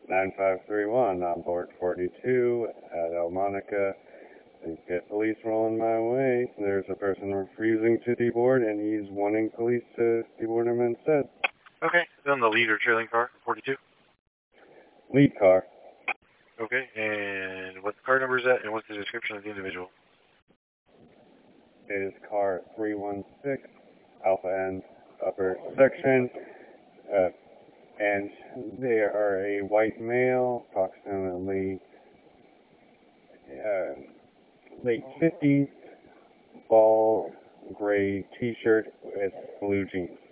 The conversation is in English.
9531 on board 42 at El Monica. Please get police rolling my way. There's a person refusing to deboard, and he's wanting police to deboard him instead. Okay, is that on the lead or trailing car, 42? Lead car. Okay, and what car number is that, and what's the description of the individual? It is car 316, Alpha End, upper section, and they are a white male, approximately late 50s, ball gray t-shirt with blue jeans.